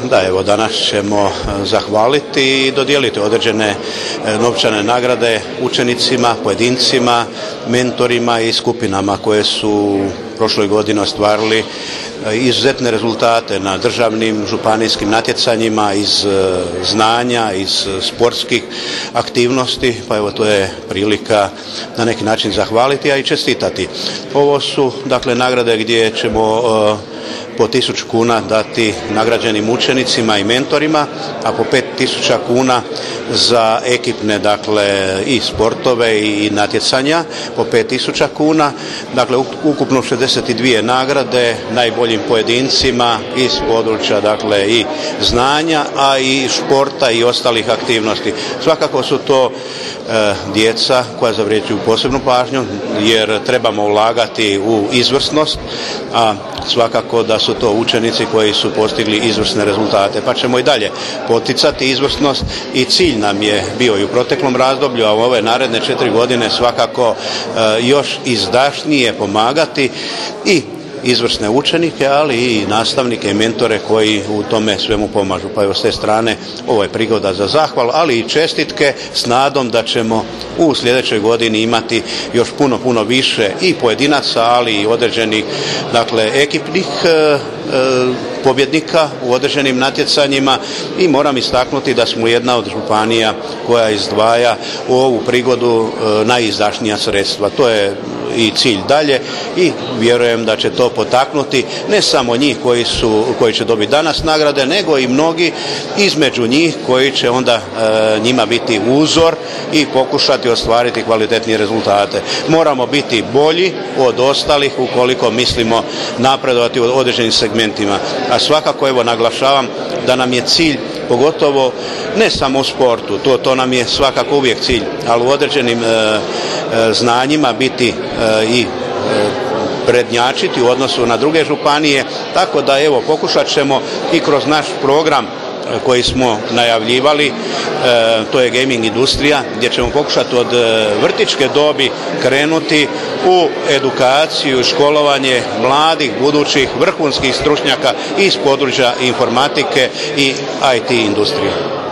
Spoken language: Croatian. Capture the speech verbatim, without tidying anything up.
Da, evo danas ćemo zahvaliti i dodijeliti određene novčane nagrade učenicima, pojedincima, mentorima i skupinama koje su u prošloj godini ostvarili izuzetne rezultate na državnim, županijskim natjecanjima iz znanja, iz sportskih aktivnosti, pa evo to je prilika na neki način zahvaliti, a i čestitati. Ovo su dakle nagrade gdje ćemo po tisuću kuna dati nagrađenim učenicima i mentorima, a po pet tisuća kuna za ekipne, dakle i sportove i natjecanja, po pet tisuća kuna, dakle ukupno šezdeset dvije nagrade najboljim pojedincima iz područja, dakle i znanja, a i športa i ostalih aktivnosti. Svakako su to e, djeca koja zavređuju posebnu pažnju, jer trebamo ulagati u izvrsnost, a svakako da su to učenici koji su postigli izvrsne rezultate, pa ćemo i dalje poticati izvrsnost i cilj nam je bio i u proteklom razdoblju, a u ove naredne četiri godine svakako e, još izdašnije pomagati i izvrsne učenike, ali i nastavnike i mentore koji u tome svemu pomažu. Pa evo s te strane ovo je prigoda za zahval, ali i čestitke s nadom da ćemo u sljedećoj godini imati još puno, puno više i pojedinaca, ali i određenih, dakle, ekipnih e, e, pobjednika u određenim natjecanjima i moram istaknuti da smo jedna od županija koja izdvaja u ovu prigodu e, najizdašnija sredstva. To je i cilj dalje i vjerujem da će to potaknuti ne samo njih koji su, koji će dobiti danas nagrade, nego i mnogi između njih koji će onda e, njima biti uzor i pokušati ostvariti kvalitetnije rezultate. Moramo biti bolji od ostalih ukoliko mislimo napredovati u određenim segmentima. A svakako evo naglašavam da nam je cilj, pogotovo ne samo u sportu, to, to nam je svakako uvijek cilj, ali u određenim e, e, znanjima biti e, i e, prednjačiti u odnosu na druge županije, tako da evo pokušat ćemo i kroz naš program koji smo najavljivali, e, to je gaming industrija, gdje ćemo pokušati od e, vrtićke dobi krenuti u edukaciju i školovanje mladih, budućih, vrhunskih stručnjaka iz područja informatike i I T industrije.